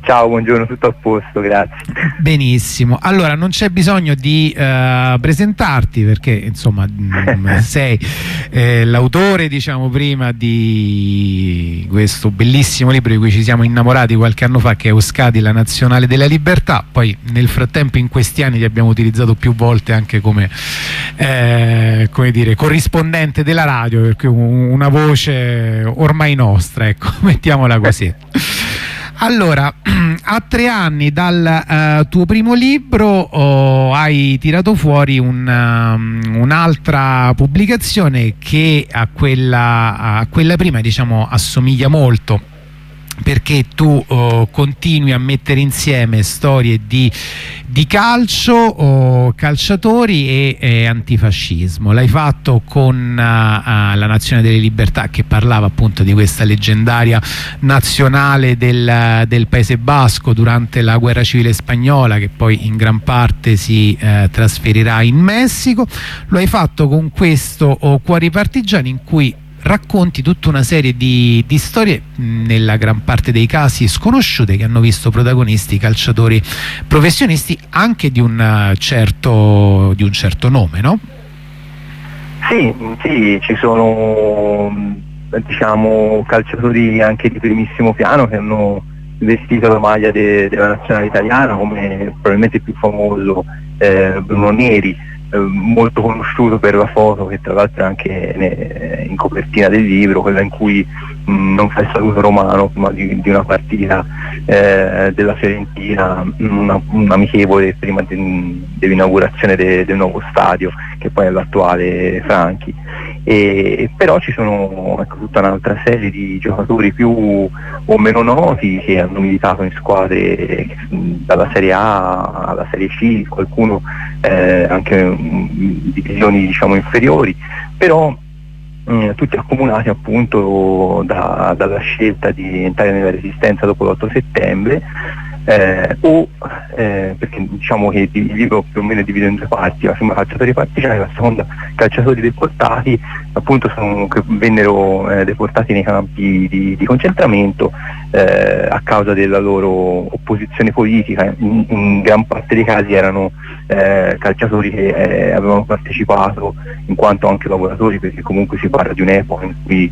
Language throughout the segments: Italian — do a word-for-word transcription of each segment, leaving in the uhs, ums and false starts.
Ciao, buongiorno, tutto a posto, grazie. Benissimo, allora non c'è bisogno di uh, presentarti, perché insomma sei eh, l'autore, diciamo, prima di questo bellissimo libro di cui ci siamo innamorati qualche anno fa, che è Euskadi, la nazionale della libertà. Poi nel frattempo in questi anni ti abbiamo utilizzato più volte anche come, eh, come dire, corrispondente della radio, perché una voce ormai nostra, ecco, mettiamola così. Allora, a tre anni dal uh, tuo primo libro oh, hai tirato fuori un, um, un'altra pubblicazione che a quella, a quella prima, diciamo, assomiglia molto, perché tu oh, continui a mettere insieme storie di, di calcio, oh, calciatori e, e antifascismo. L'hai fatto con uh, uh, la Nazione delle Libertà, che parlava appunto di questa leggendaria nazionale del, del Paese Basco durante la guerra civile spagnola, che poi in gran parte si eh, trasferirà in Messico. Lo hai fatto con questo oh, Cuori partigiani, in cui racconti tutta una serie di, di storie, nella gran parte dei casi sconosciute, che hanno visto protagonisti calciatori professionisti anche di un certo, di un certo nome, no? Sì, sì, ci sono, diciamo, calciatori anche di primissimo piano che hanno vestito la maglia de, della nazionale italiana, come probabilmente il più famoso eh, Bruno Neri, molto conosciuto per la foto che tra l'altro è anche in copertina del libro, quella in cui mh, non fa il saluto romano prima di, di una partita eh, della Fiorentina, una, un amichevole prima de, dell'inaugurazione de, del nuovo stadio, che poi è l'attuale Franchi. E, però ci sono, ecco, tutta un'altra serie di giocatori più o meno noti che hanno militato in squadre dalla Serie A alla Serie C, qualcuno eh, anche in divisioni, diciamo, inferiori, però eh, tutti accomunati appunto da, dalla scelta di entrare nella resistenza dopo l'otto settembre, eh, o eh, perché diciamo che il libro più o meno è diviso in due parti: la prima calciatori partigiani, la seconda calciatori deportati, appunto, sono, che vennero eh, deportati nei campi di, di concentramento eh, a causa della loro opposizione politica. In, in gran parte dei casi erano eh, calciatori che eh, avevano partecipato in quanto anche lavoratori, perché comunque si parla di un'epoca in cui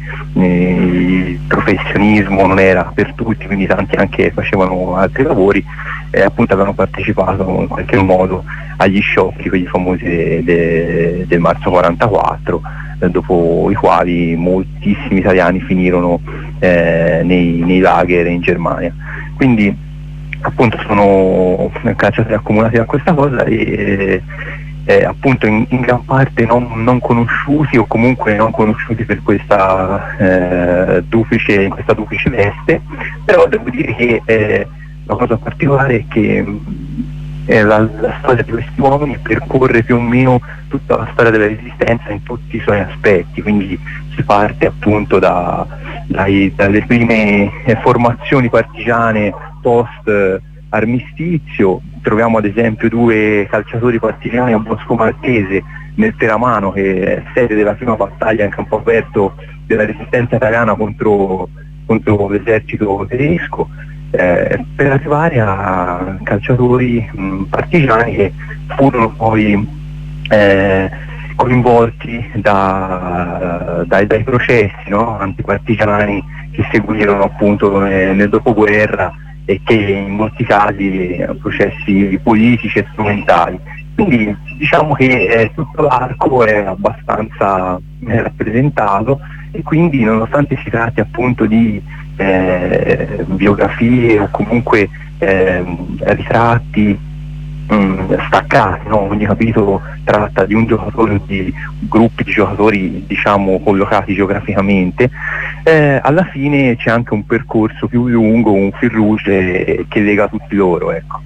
eh, il professionismo non era per tutti, quindi tanti anche facevano altri lavori e appunto avevano partecipato in qualche modo agli scioperi, quelli famosi de, de, del marzo quarantaquattro, eh, dopo i quali moltissimi italiani finirono eh, nei, nei lager in Germania. Quindi appunto sono calciatori accomunati da questa cosa e eh, appunto in, in gran parte non, non conosciuti, o comunque non conosciuti per questa eh, duplice, in questa duplice veste. Però devo dire che eh, la cosa particolare è che eh, la, la storia di questi uomini percorre più o meno tutta la storia della resistenza in tutti i suoi aspetti, quindi si parte appunto da, dai, dalle prime eh, formazioni partigiane post eh, armistizio. Troviamo ad esempio due calciatori partigiani a Bosco Marchese, nel Teramano, che è sede della prima battaglia in campo aperto della resistenza italiana contro, contro l'esercito tedesco, eh, per arrivare a calciatori mh, partigiani che furono poi eh, coinvolti da, dai, dai processi, no, antipartigiani che seguirono appunto nel, nel dopoguerra, e che in molti casi processi politici e strumentali. Quindi diciamo che eh, tutto l'arco è abbastanza eh, rappresentato, e quindi nonostante si tratti appunto di eh, biografie o comunque eh, ritratti mh, staccati, no? Ogni capitolo tratta di un giocatore o di gruppi di giocatori, diciamo, collocati geograficamente, eh, alla fine c'è anche un percorso più lungo, un fil rouge che lega tutti loro, ecco.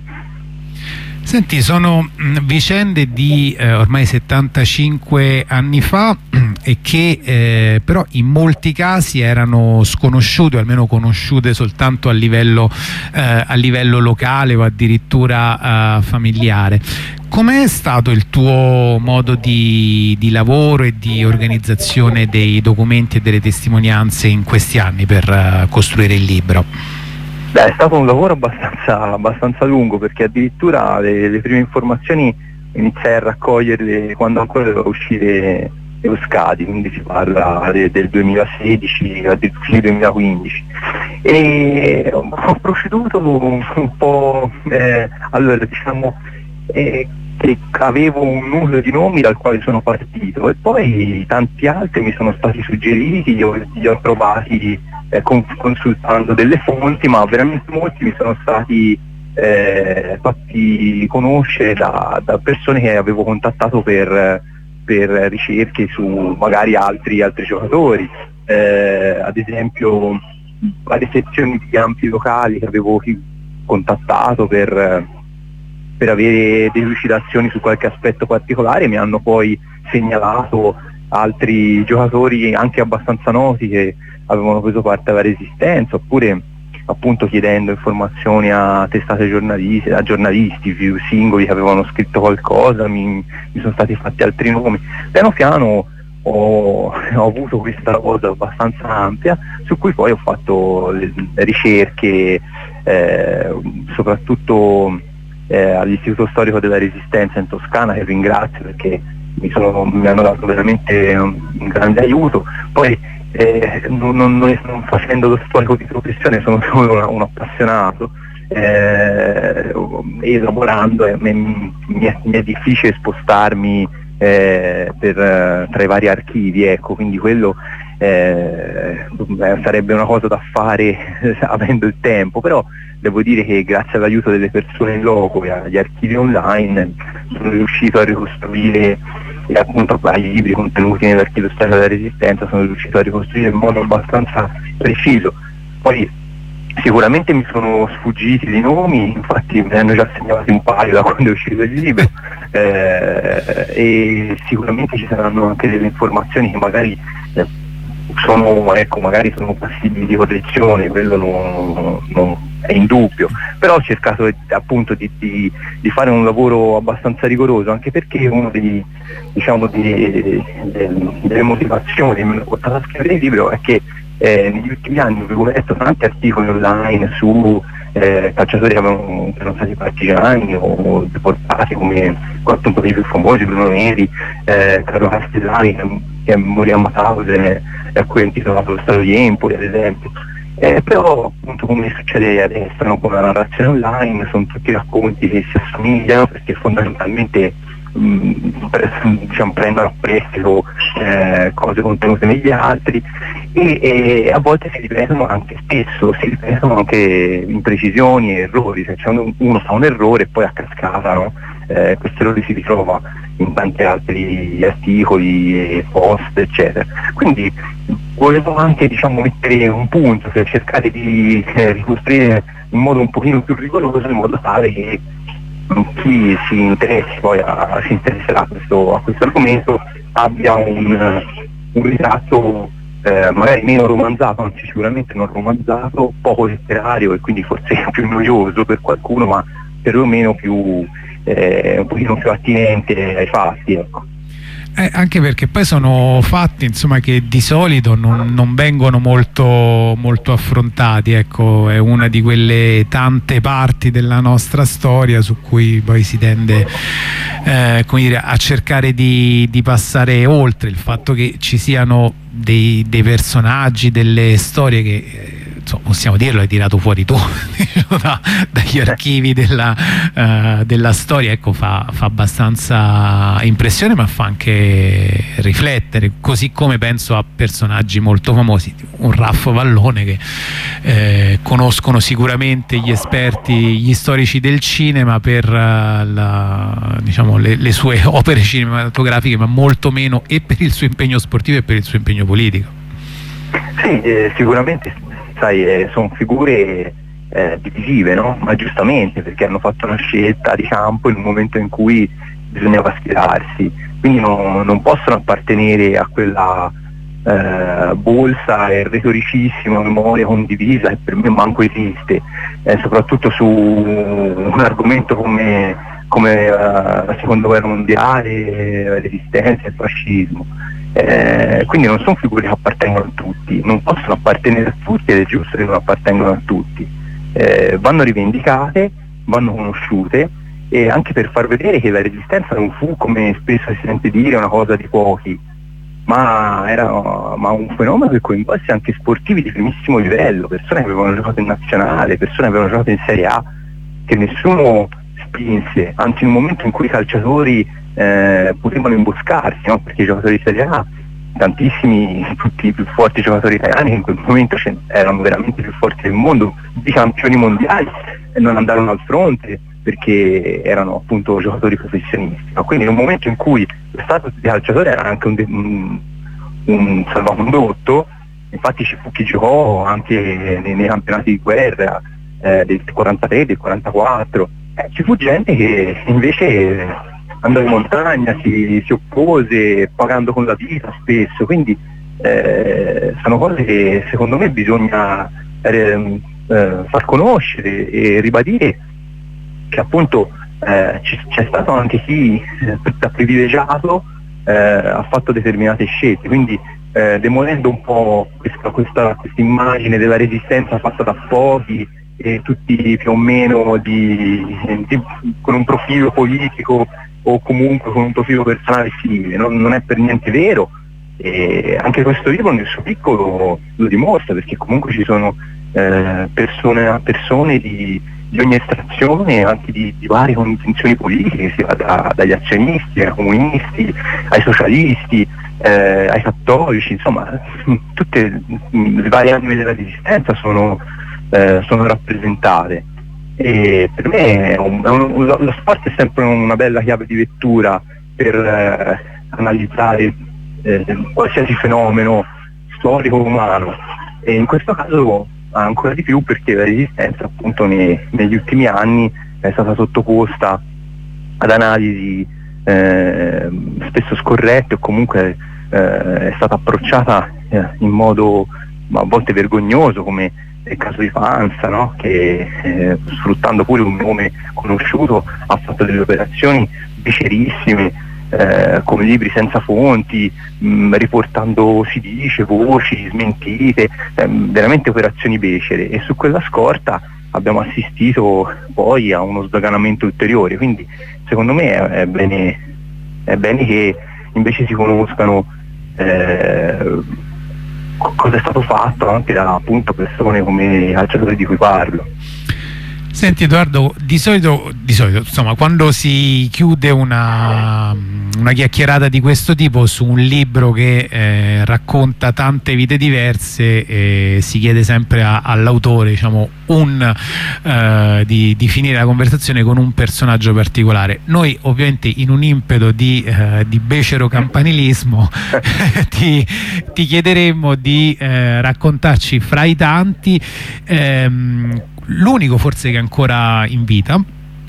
Senti, sono mh, vicende di eh, ormai settantacinque anni fa e che eh, però in molti casi erano sconosciute, o almeno conosciute soltanto a livello, eh, a livello locale o addirittura eh, familiare. Com'è stato il tuo modo di, di lavoro e di organizzazione dei documenti e delle testimonianze in questi anni per uh, costruire il libro? Beh, è stato un lavoro abbastanza, abbastanza lungo, perché addirittura le, le prime informazioni iniziai a raccoglierle quando ancora doveva uscire Euskadi, quindi si parla de, del duemilasedici, addirittura duemilaquindici. E ho proceduto un, un po', eh, allora diciamo, eh, che avevo un nucleo di nomi dal quale sono partito, e poi tanti altri mi sono stati suggeriti, li ho, li ho trovati eh, con, consultando delle fonti, ma veramente molti mi sono stati eh, fatti conoscere da, da persone che avevo contattato per, per ricerche su magari altri, altri giocatori, eh, ad esempio varie sezioni di campi locali che avevo contattato per, per avere delucidazioni su qualche aspetto particolare. Mi hanno poi segnalato altri giocatori anche abbastanza noti che avevano preso parte alla Resistenza, oppure appunto chiedendo informazioni a testate giornalistiche, a giornalisti più singoli che avevano scritto qualcosa, mi, mi sono stati fatti altri nomi. Piano piano ho, ho avuto questa cosa abbastanza ampia, su cui poi ho fatto le, le ricerche, eh, soprattutto eh, all'Istituto Storico della Resistenza in Toscana, che ringrazio perché mi, sono, mi hanno dato veramente un, un grande aiuto. Poi Eh, non, non, non facendo lo storico di professione, sono solo un, un appassionato, eh, e lavorando eh, mi, mi, è, mi è difficile spostarmi eh, per, tra i vari archivi, ecco, quindi quello eh, sarebbe una cosa da fare avendo il tempo, però devo dire che grazie all'aiuto delle persone in loco e agli archivi online sono riuscito a ricostruire, e appunto ai libri contenuti nell'archivio storico della Resistenza sono riuscito a ricostruire in modo abbastanza preciso. Poi sicuramente mi sono sfuggiti dei nomi, infatti me ne hanno già segnalati un paio da quando è uscito il libro, eh, e sicuramente ci saranno anche delle informazioni che magari eh, sono, ecco, magari sono passibili di correzione, quello non, non è indubbio, però ho cercato appunto di, di, di fare un lavoro abbastanza rigoroso, anche perché uno dei, diciamo, di, de, delle motivazioni che mi hanno portato a scrivere il libro è che eh, negli ultimi anni avevo letto tanti articoli online su eh, calciatori che avevano, che erano stati partigiani o deportati, come quattro un po' dei più famosi, Bruno Neri, eh, Carlo Castellani che, che morì a Mauthausen e a cui è intitolato lo Stato di Empoli ad esempio. Eh, però appunto, come succede adesso, no, con la narrazione online, sono tutti racconti che si assomigliano, perché fondamentalmente mh, pre- diciamo, prendono a prestito eh, cose contenute negli altri, e, e a volte si ripetono anche, spesso si ripetono anche imprecisioni e errori, cioè, cioè uno, uno fa un errore e poi a cascata, no? eh, questo errore si ritrova in tanti altri articoli e post eccetera. Quindi volevo anche, diciamo, mettere un punto per cercare di eh, ricostruire in modo un pochino più rigoroso, in modo tale che chi si interessi poi a, si interesserà a questo, a questo argomento abbia un, un ritratto eh, magari meno romanzato, anzi sicuramente non romanzato, poco letterario e quindi forse più noioso per qualcuno, ma perlomeno più eh, un pochino più attinente ai fatti, ecco. Eh, anche perché poi sono fatti, insomma, che di solito non, non vengono molto, molto affrontati, ecco, è una di quelle tante parti della nostra storia su cui poi si tende eh, come dire, a cercare di, di passare oltre. Il fatto che ci siano dei, dei personaggi, delle storie che eh, insomma, possiamo dirlo, hai tirato fuori tu da, dagli archivi della, uh, della storia, ecco, fa, fa abbastanza impressione, ma fa anche riflettere, così come penso a personaggi molto famosi, un Raffo Vallone che eh, conoscono sicuramente gli esperti, gli storici del cinema per uh, la, diciamo, le, le sue opere cinematografiche, ma molto meno e per il suo impegno sportivo e per il suo impegno politico. Sì, eh, sicuramente. Sai, eh, sono figure eh, divisive, no? Ma giustamente, perché hanno fatto una scelta di campo in un momento in cui bisognava schierarsi, quindi no, non possono appartenere a quella eh, bolsa e retoricissima memoria condivisa che per me manco esiste, eh, soprattutto su un argomento come, come uh, la seconda guerra mondiale, la resistenza e il fascismo. Eh, quindi non sono figure che appartengono a tutti, non possono appartenere a tutti ed è giusto che non appartengano a tutti. eh, vanno rivendicate, vanno conosciute, e anche per far vedere che la resistenza non fu, come spesso si sente dire, una cosa di pochi, ma era ma un fenomeno che coinvolse anche sportivi di primissimo livello, persone che avevano giocato in nazionale, persone che avevano giocato in Serie A, che nessuno spinse, anzi in un momento in cui i calciatori eh, potevano imboscarsi, no? Perché i giocatori di Serie A, tantissimi, tutti i più forti giocatori italiani, che in quel momento erano veramente i più forti del mondo, di campioni mondiali, e non andarono al fronte perché erano appunto giocatori professionisti, no? Quindi in un momento in cui lo status di calciatore era anche un, de- un, un salvacondotto, infatti ci fu chi giocò anche nei, nei campionati di guerra eh, del quarantatré, del quarantaquattro, eh, ci fu gente che invece andò in montagna, si, si oppose pagando con la vita spesso, quindi eh, sono cose che secondo me bisogna eh, eh, far conoscere e ribadire che appunto eh, c- c'è stato anche chi eh, da privilegiato eh, ha fatto determinate scelte, quindi eh, demolendo un po' questa, questa immagine della resistenza fatta da pochi e tutti più o meno di, di, con un profilo politico o comunque con un profilo personale simile, non, non è per niente vero, e anche questo libro nel suo piccolo lo dimostra, perché comunque ci sono eh, persone, persone di di ogni estrazione, anche di, di varie convinzioni politiche, si va da, dagli azionisti ai comunisti, ai socialisti, eh, ai cattolici, insomma tutte le varie anime della resistenza sono, eh, sono rappresentate, e per me è un, è un, lo sport è sempre una bella chiave di lettura per eh, analizzare eh, qualsiasi fenomeno storico umano, e in questo caso ancora di più perché la resistenza appunto nei, negli ultimi anni è stata sottoposta ad analisi eh, spesso scorrette, o comunque eh, è stata approcciata eh, in modo a volte vergognoso, come nel caso di Pansa, no? Che eh, sfruttando pure un nome conosciuto ha fatto delle operazioni becerissime, Eh, come libri senza fonti, mh, riportando, si dice, voci smentite, ehm, veramente operazioni becere, e su quella scorta abbiamo assistito poi a uno sdoganamento ulteriore, quindi secondo me è, è, bene, è bene che invece si conoscano eh, cosa è stato fatto anche da appunto persone come i calciatori di cui parlo. Senti Edoardo, di solito, di solito insomma, quando si chiude una, una chiacchierata di questo tipo su un libro che eh, racconta tante vite diverse, eh, si chiede sempre a, all'autore, diciamo, un, eh, di, di finire la conversazione con un personaggio particolare. Noi ovviamente in un impeto di, eh, di becero campanilismo ti, ti chiederemmo di eh, raccontarci fra i tanti ehm, l'unico forse che è ancora in vita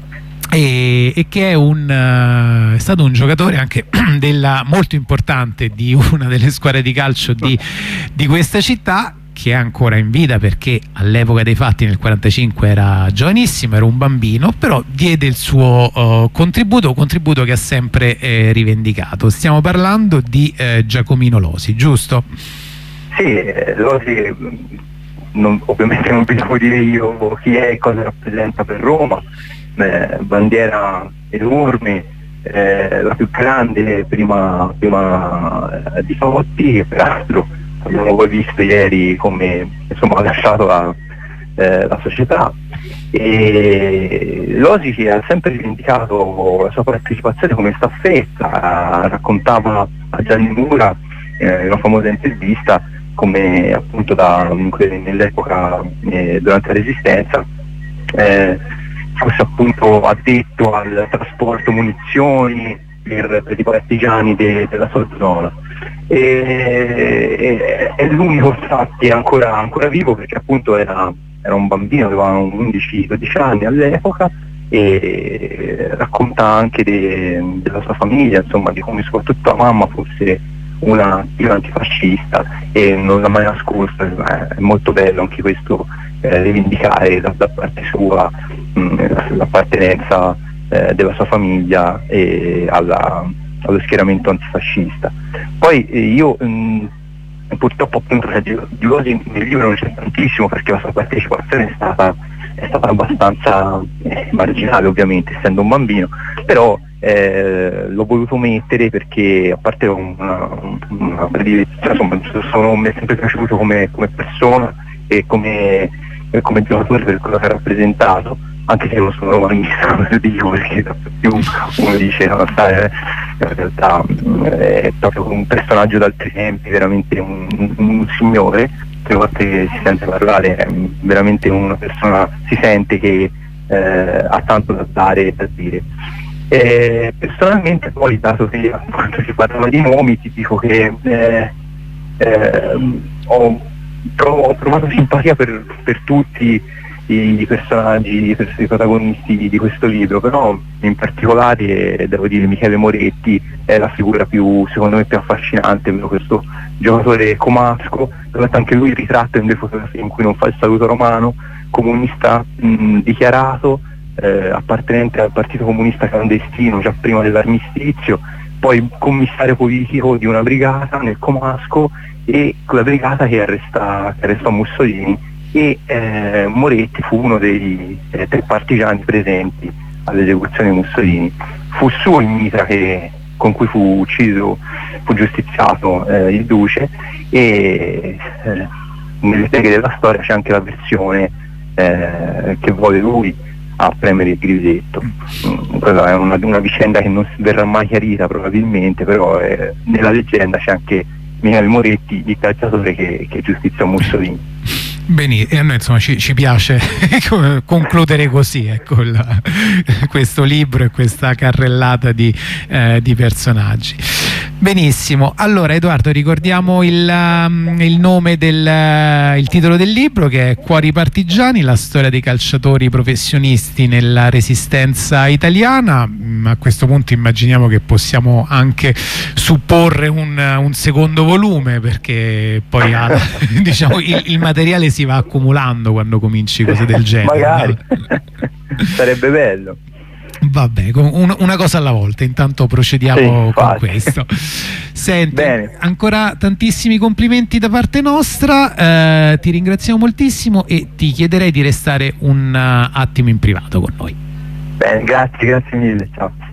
e, e che è, un, uh, è stato un giocatore anche della, molto importante di una delle squadre di calcio di, di questa città, che è ancora in vita perché all'epoca dei fatti nel quarantacinque era giovanissimo, era un bambino, però diede il suo uh, contributo, contributo che ha sempre eh, rivendicato. Stiamo parlando di eh, Giacomino Losi, giusto? Sì, Losi non, ovviamente non vi devo dire io chi è e cosa rappresenta per Roma, eh, bandiera enorme, eh, la più grande prima, prima eh, di Totti, che peraltro abbiamo poi visto ieri come insomma ha lasciato la, eh, la società, e Losi che ha sempre rivendicato la sua partecipazione come staffetta, raccontava a Gianni Mura eh, in una famosa intervista come appunto da, nell'epoca eh, durante la Resistenza eh, fosse appunto addetto al trasporto munizioni per, per i partigiani de, della sua zona, e, e, è l'unico infatti ancora, ancora vivo, perché appunto era, era un bambino, aveva undici dodici anni all'epoca, e racconta anche de, della sua famiglia, insomma, di come soprattutto la mamma fosse una attiva antifascista e non l'ha mai nascosto. È molto bello anche questo, eh, rivendicare da, da parte sua mh, l'appartenenza eh, della sua famiglia e alla, allo schieramento antifascista. Poi eh, io mh, purtroppo appunto di Losi nel libro non c'è tantissimo, perché la sua partecipazione è stata è stata abbastanza eh, marginale, ovviamente, essendo un bambino, però eh, l'ho voluto mettere perché, a parte una, una predilezione, insomma, sono, mi è sempre piaciuto come, come persona e come, come giocatore, per quello che ha rappresentato, anche se non sono romanista, non lo dico, perché più uno dice no, sai, eh, in realtà eh, è proprio un personaggio d'altri tempi, veramente un, un, un signore. Le volte che si sente parlare è veramente una persona, si sente che eh, ha tanto da dare e da dire. E personalmente poi, dato che appunto si parlava di nomi, ti dico che eh, eh, ho, ho provato simpatia per, per tutti i personaggi, per i protagonisti di questo libro, però in particolare devo dire Michele Moretti è la figura più, secondo me, più affascinante, questo giocatore comasco, anche lui ritratto in due fotografie in cui non fa il saluto romano, comunista mh, dichiarato, eh, appartenente al Partito Comunista clandestino già prima dell'armistizio, poi commissario politico di una brigata nel comasco, e quella brigata che arresta, che arrestò Mussolini, e eh, Moretti fu uno dei eh, tre partigiani presenti all'esecuzione di Mussolini. Fu suo in Mitra che, con cui fu ucciso, fu giustiziato eh, il duce, e eh, nelle streghe della storia c'è anche la versione eh, che vuole lui a premere il grisetto. Mm, quella è una, una vicenda che non verrà mai chiarita probabilmente, però eh, nella leggenda c'è anche Michele Moretti, il calciatore che, che giustiziò Mussolini. Benissimo, e a noi insomma ci, ci piace concludere così, ecco, la, questo libro e questa carrellata di, eh, di personaggi. Benissimo, allora Edoardo, ricordiamo il, um, il nome del il titolo del libro, che è Cuori partigiani, la storia dei calciatori professionisti nella resistenza italiana. A questo punto immaginiamo che possiamo anche supporre un, un secondo volume, perché poi ha, diciamo, il, il materiale si va accumulando quando cominci cose del genere. Magari, no? Sarebbe bello. Vabbè, una cosa alla volta, intanto procediamo sì, con questo. Senti, bene, ancora tantissimi complimenti da parte nostra, eh, ti ringraziamo moltissimo e ti chiederei di restare un uh, attimo in privato con noi. Bene, grazie, grazie mille, ciao.